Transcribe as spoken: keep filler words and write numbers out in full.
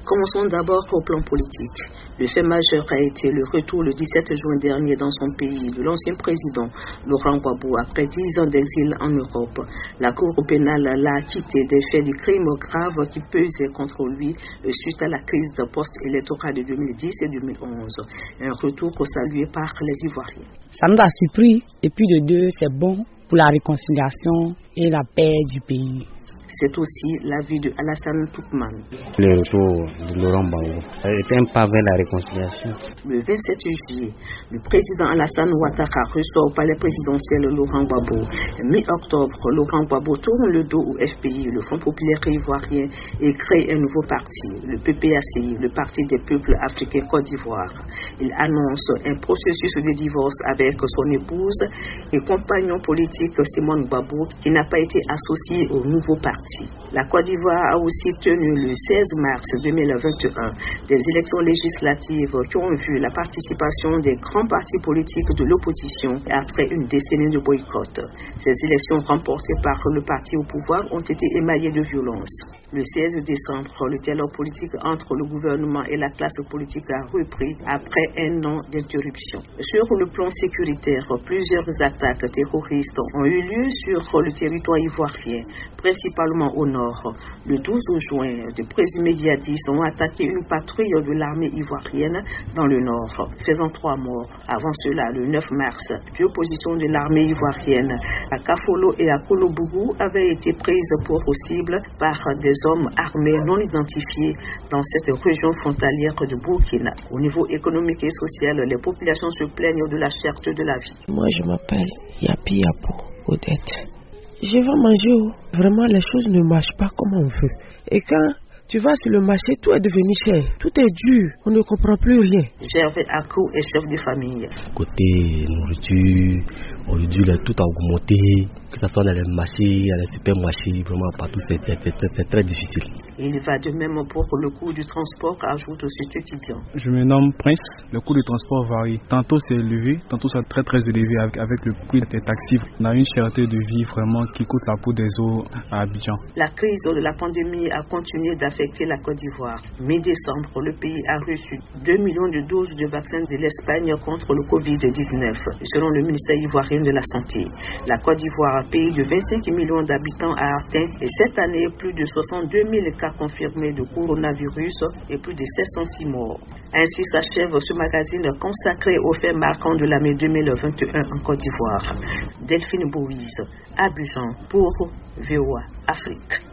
Commençons d'abord au plan politique. Le fait majeur a été le retour le dix-sept juin dernier dans son pays de l'ancien président Laurent Gbagbo après dix ans d'exil en Europe. La Cour pénale l'a acquitté des faits de crimes graves qui pesaient contre lui suite à la crise post-électorale de deux mille dix et deux mille onze. Un retour salué par les Ivoiriens. Ça nous a surpris et puis de deux, c'est bon pour la réconciliation et la paix du pays. C'est aussi l'avis de Alassane Toukman. Le retour de Laurent Gbagbo était un pas vers la réconciliation. Le vingt-sept juillet, le président Alassane Ouattara reçoit au palais présidentiel Laurent Gbagbo. Mi-octobre, Laurent Gbagbo tourne le dos au F P I, le Front populaire ivoirien, et crée un nouveau parti, le P P A C I, le Parti des peuples africains Côte d'Ivoire. Il annonce un processus de divorce avec son épouse et compagnon politique Simone Gbagbo, qui n'a pas été associé au nouveau parti. La Côte d'Ivoire a aussi tenu le seize mars deux mille vingt et un des élections législatives qui ont vu la participation des grands partis politiques de l'opposition après une décennie de boycott. Ces élections remportées par le parti au pouvoir ont été émaillées de violence. Le seize décembre, le dialogue politique entre le gouvernement et la classe politique a repris après un an d'interruption. Sur le plan sécuritaire, plusieurs attaques terroristes ont eu lieu sur le territoire ivoirien, principalement au nord. Le douze juin, de présumés djihadistes ont attaqué une patrouille de l'armée ivoirienne dans le nord, faisant trois morts. Avant cela, le neuf mars, deux positions de l'armée ivoirienne à Kafolo et à Kolobougou avaient été prises pour cible par des hommes armés non identifiés dans cette région frontalière de Burkina. Au niveau économique et social, les populations se plaignent de la cherté de la vie. Moi, je m'appelle Yapi Yapo Odette. Je vais manger. Vraiment, les choses ne marchent pas comme on veut. Et quand tu vas sur le marché, tout est devenu cher. Tout est dur. On ne comprend plus rien. Gervais Akou est chef de famille. Côté nourriture, aujourd'hui, tout a augmenté. Que ce soit dans les marchés, dans les supermarchés, vraiment partout, c'est, c'est, c'est, c'est très difficile. Il va de même pour le coût du transport, ajoute cet étudiant. Je me nomme Prince. Le coût du transport varie. Tantôt c'est élevé, tantôt c'est très très élevé avec, avec le prix des taxis. On a une cherté de vie vraiment qui coûte la peau des os à Abidjan. La crise de la pandémie a continué d'affecter la Côte d'Ivoire. Mi-décembre, le pays a reçu deux millions de doses de vaccins de l'Espagne contre le covid dix-neuf, selon le ministère ivoirien de la Santé. La Côte d'Ivoire, pays de vingt-cinq millions d'habitants, a atteint et cette année plus de soixante-deux mille cas confirmés de coronavirus et plus de sept cent six morts. Ainsi s'achève ce magazine consacré aux faits marquants de l'année deux mille vingt et un en Côte d'Ivoire. Delphine Bouise, Abidjan pour V O A Afrique.